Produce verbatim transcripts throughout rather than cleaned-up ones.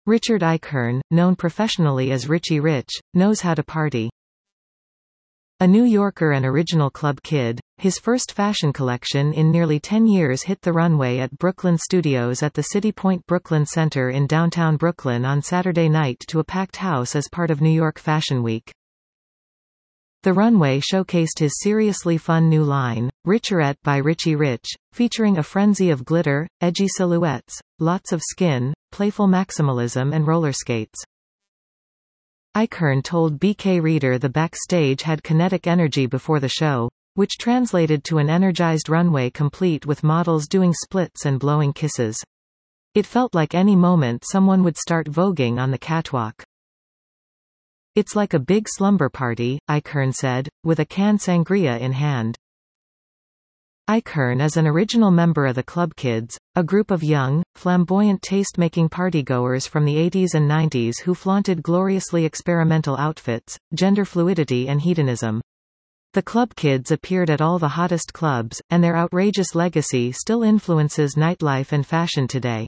Richard Eichhorn, known professionally as Richie Rich, knows how to party. A New Yorker and original club kid, his first fashion collection in nearly ten years hit the runway at Brooklyn Studios at the City Point Brooklyn Center in downtown Brooklyn on Saturday night to a packed house as part of New York Fashion Week. The runway showcased his seriously fun new line, Richorette by Richie Rich, featuring a frenzy of glitter, edgy silhouettes, lots of skin, playful maximalism and roller skates. Eichhorn told B K Reader the backstage had kinetic energy before the show, which translated to an energized runway complete with models doing splits and blowing kisses. It felt like any moment someone would start voguing on the catwalk. It's like a big slumber party, Eichhorn said, with a can sangria in hand. Eichhorn is an original member of the Club Kids, a group of young, flamboyant taste-making partygoers from the eighties and nineties who flaunted gloriously experimental outfits, gender fluidity and hedonism. The Club Kids appeared at all the hottest clubs, and their outrageous legacy still influences nightlife and fashion today.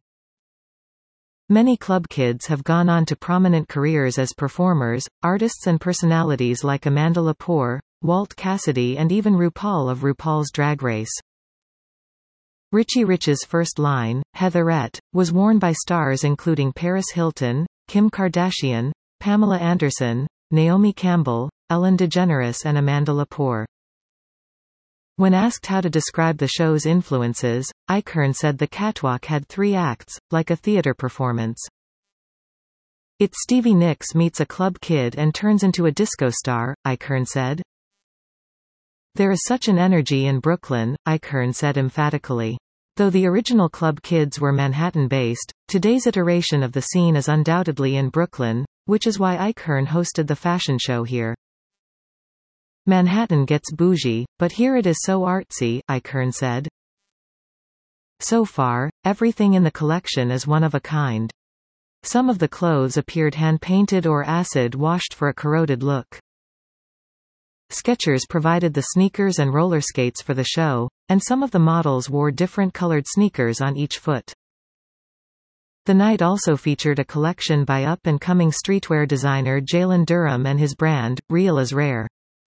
Many Club Kids have gone on to prominent careers as performers, artists and personalities like Amanda Lepore, Walt Cassidy and even RuPaul of RuPaul's Drag Race. Richie Rich's first line, Heatherette, was worn by stars including Paris Hilton, Kim Kardashian, Pamela Anderson, Naomi Campbell, Ellen DeGeneres and Amanda Lepore. When asked how to describe the show's influences, Eichhorn said the catwalk had three acts, like a theater performance. It's Stevie Nicks meets a club kid and turns into a disco star, Eichhorn said. There is such an energy in Brooklyn, Eichhorn said emphatically. Though the original Club Kids were Manhattan-based, today's iteration of the scene is undoubtedly in Brooklyn, which is why Eichhorn hosted the fashion show here. Manhattan gets bougie, but here it is so artsy, Eichhorn said. So far, everything in the collection is one of a kind. Some of the clothes appeared hand-painted or acid-washed for a corroded look. Skechers provided the sneakers and roller skates for the show, and some of the models wore different colored sneakers on each foot. The night also featured a collection by up-and-coming streetwear designer Jalen Durham and his brand, Real is Rare.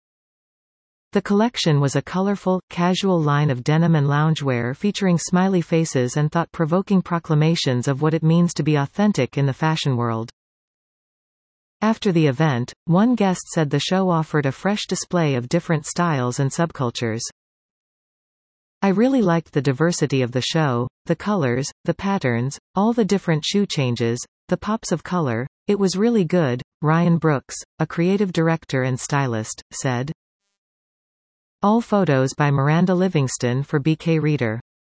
The collection was a colorful, casual line of denim and loungewear featuring smiley faces and thought-provoking proclamations of what it means to be authentic in the fashion world. After the event, one guest said the show offered a fresh display of different styles and subcultures. I really liked the diversity of the show, the colors, the patterns, all the different shoe changes, the pops of color. It was really good, Ryan Brooks, a creative director and stylist, said. All photos by Miranda Livingston for B K Reader.